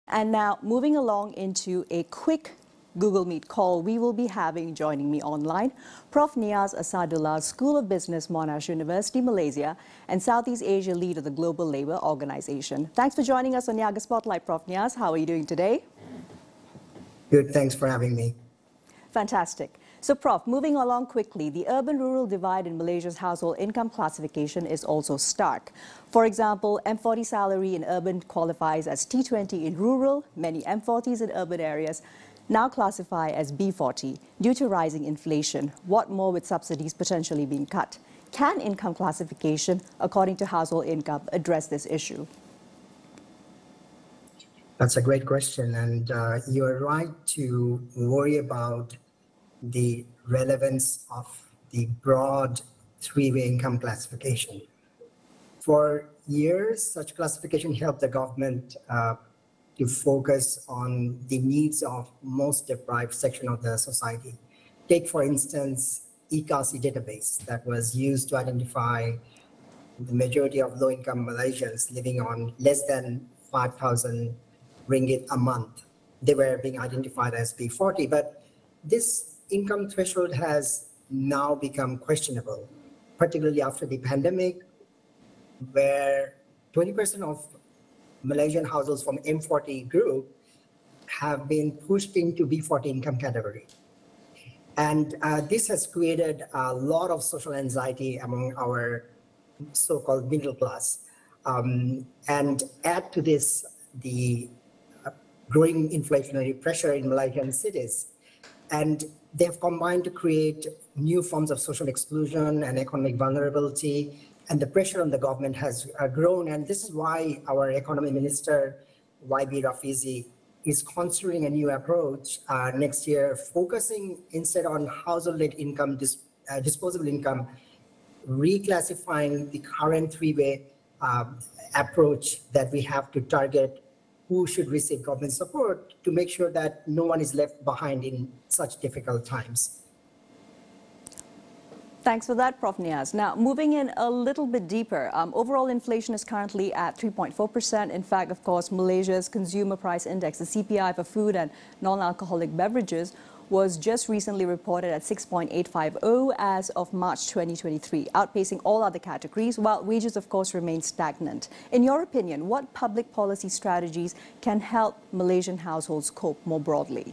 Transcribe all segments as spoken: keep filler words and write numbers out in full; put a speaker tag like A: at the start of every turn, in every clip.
A: And now, moving along into a quick Google Meet call, we will be having, joining me online, Professor Niaz Asadullah, School of Business, Monash University, Malaysia, and Southeast Asia lead of the Global Labour Organization. Thanks for joining us on Niaga Spotlight, Professor Niaz. How are you doing today?
B: Good, thanks for having me.
A: Fantastic. So, Prof, moving along quickly, the urban-rural divide in Malaysia's household income classification is also stark. For example, M forty salary in urban qualifies as T twenty in rural. Many M forties in urban areas now classify as B forty due to rising inflation. What more with subsidies potentially being cut? Can income classification, according to household income, address this issue?
B: That's a great question, and uh, you're right to worry about the relevance of the broad three-way income classification. For years, such classification helped the government uh, to focus on the needs of most deprived section of the society. Take, for instance, E K A S I database that was used to identify the majority of low-income Malaysians living on less than five thousand ringgit a month. They were being identified as B forty, but this income threshold has now become questionable, particularly after the pandemic, where twenty percent of Malaysian households from M forty group have been pushed into B forty income category. And uh, this has created a lot of social anxiety among our so-called middle class. Um, and add to this the uh, growing inflationary pressure in Malaysian cities. And they have combined to create new forms of social exclusion and economic vulnerability, and the pressure on the government has uh, grown. And this is why our economy minister, Y B Rafizi, is considering a new approach uh, next year, focusing instead on household-led income, dis uh, disposable income, reclassifying the current three-way uh, approach that we have to target who should receive government support to make sure that no one is left behind in such difficult times.
A: Thanks for that, Professor Niaz. Now, moving in a little bit deeper, um, overall inflation is currently at three point four percent. In fact, of course, Malaysia's Consumer Price Index, the C P I for food and non-alcoholic beverages, was just recently reported at six point eight five zero as of March twenty twenty-three, outpacing all other categories, while wages, of course, remain stagnant. In your opinion, what public policy strategies can help Malaysian households cope more broadly?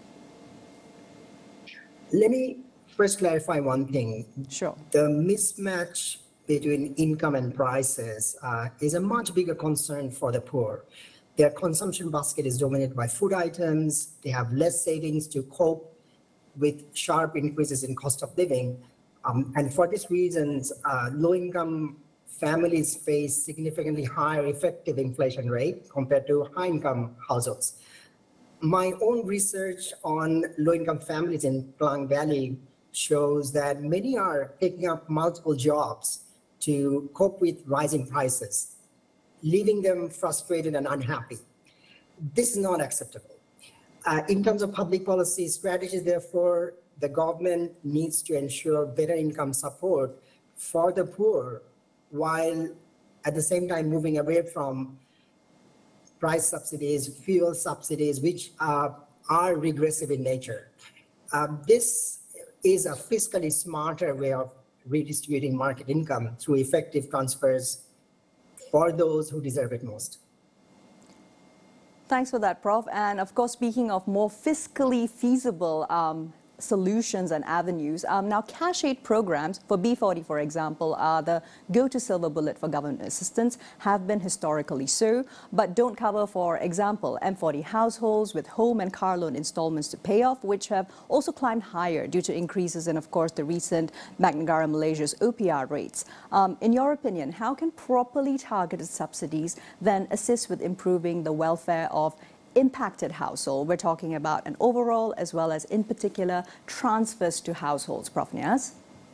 B: Let me first clarify one thing.
A: Sure.
B: The mismatch between income and prices uh, is a much bigger concern for the poor. Their consumption basket is dominated by food items. They have less savings to cope with sharp increases in cost of living. Um, and for these reasons, uh, low-income families face significantly higher effective inflation rate compared to high-income households. My own research on low-income families in Klang Valley shows that many are taking up multiple jobs to cope with rising prices, leaving them frustrated and unhappy. This is not acceptable. Uh, in terms of public policy strategies, therefore, the government needs to ensure better income support for the poor, while at the same time moving away from price subsidies, fuel subsidies, which uh, are regressive in nature. Uh, this is a fiscally smarter way of redistributing market income through effective transfers for those who deserve it most.
A: Thanks for that, Professor And of course, speaking of more fiscally feasible um, solutions and avenues, um, now cash aid programs for B forty, for example, are the go-to silver bullet for government assistance, have been historically so, but don't cover, for example, M forty households with home and car loan installments to pay off, which have also climbed higher due to increases in, of course, the recent Bank Negara Malaysia's O P R rates. Um, in your opinion, how can properly targeted subsidies then assist with improving the welfare of impacted household? We're talking about an overall as well as, in particular, transfers to households. Professor Niaz?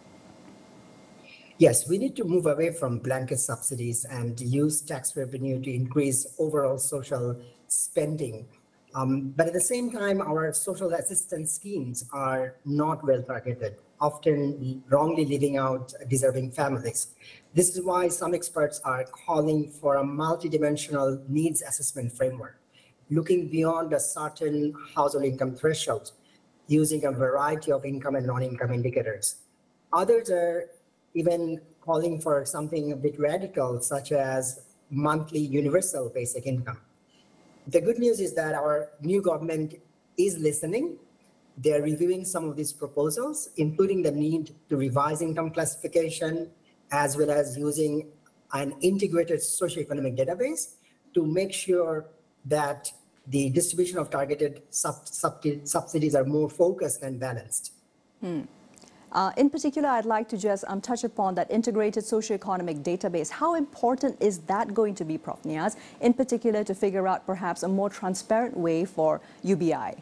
B: Yes, we need to move away from blanket subsidies and use tax revenue to increase overall social spending. Um, but at the same time, our social assistance schemes are not well targeted, often wrongly leaving out deserving families. This is why some experts are calling for a multidimensional needs assessment framework, looking beyond a certain household income threshold, using a variety of income and non-income indicators. Others are even calling for something a bit radical, such as monthly universal basic income. The good news is that our new government is listening. They're reviewing some of these proposals, including the need to revise income classification, as well as using an integrated socioeconomic database to make sure that the distribution of targeted sub sub subsidies are more focused and balanced.
A: Hmm. Uh, in particular, I'd like to just um, touch upon that integrated socioeconomic database. How important is that going to be, Professor Niaz, in particular to figure out perhaps a more transparent way for U B I?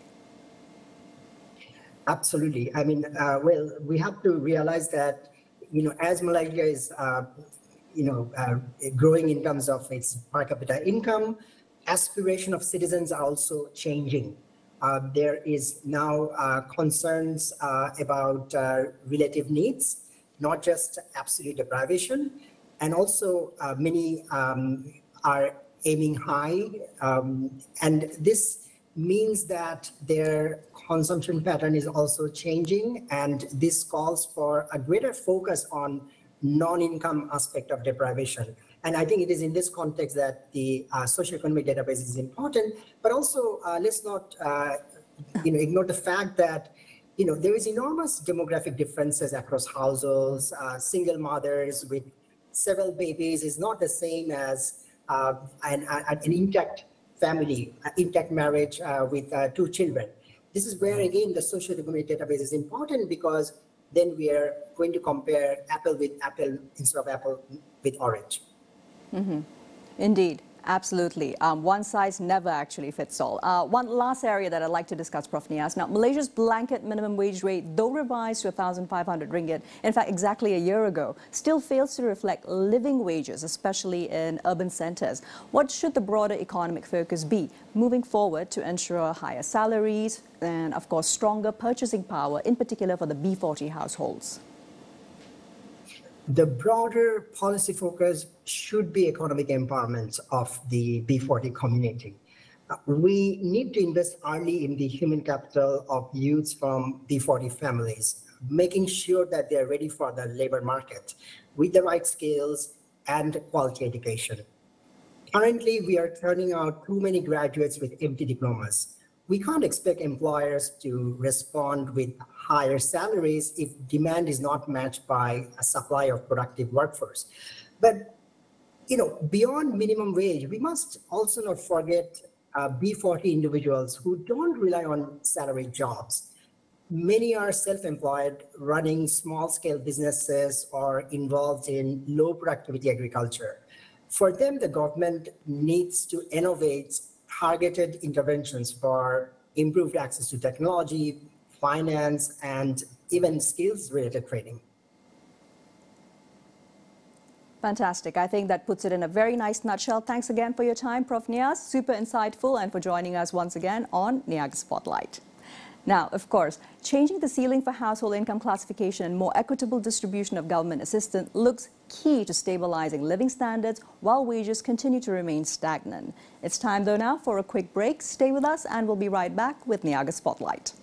B: Absolutely. I mean, uh, well, we have to realize that, you know, as Malaysia is, uh, you know, uh, growing in terms of its per capita income, aspiration of citizens are also changing. Uh, there is now uh, concerns uh, about uh, relative needs, not just absolute deprivation, and also uh, many um, are aiming high, um, and this means that their consumption pattern is also changing, and this calls for a greater focus on non-income aspect of deprivation. And I think it is in this context that the uh, socioeconomic database is important, but also uh, let's not uh, you know, ignore the fact that you know, there is enormous demographic differences across households. Uh, single mothers with several babies is not the same as uh, an, an intact family, uh, intact marriage uh, with uh, two children. This is where, again, the socioeconomic database is important, because then we are going to compare apple with apple instead of apple with orange.
A: Mm-hmm. Indeed, absolutely. Um, one size never actually fits all. Uh, one last area that I'd like to discuss, Professor Niaz. Now, Malaysia's blanket minimum wage rate, though revised to one thousand five hundred ringgit, in fact, exactly a year ago, still fails to reflect living wages, especially in urban centers. What should the broader economic focus be moving forward to ensure higher salaries and, of course, stronger purchasing power, in particular for the B forty households?
B: The broader policy focus should be economic empowerment of the B forty community. Uh, we need to invest early in the human capital of youths from B forty families, making sure that they're ready for the labor market with the right skills and quality education. Currently, we are turning out too many graduates with empty diplomas. We can't expect employers to respond with higher salaries if demand is not matched by a supply of productive workforce. But, you know, beyond minimum wage, we must also not forget uh, B forty individuals who don't rely on salaried jobs. Many are self-employed, running small-scale businesses or involved in low productivity agriculture. For them, the government needs to innovate targeted interventions for improved access to technology, finance, and even skills-related training.
A: Fantastic. I think that puts it in a very nice nutshell. Thanks again for your time, Professor Niaz. Super insightful, and for joining us once again on Niaga Spotlight. Now, of course, changing the ceiling for household income classification and more equitable distribution of government assistance looks key to stabilizing living standards while wages continue to remain stagnant. It's time, though, now for a quick break. Stay with us, and we'll be right back with Niaga Spotlight.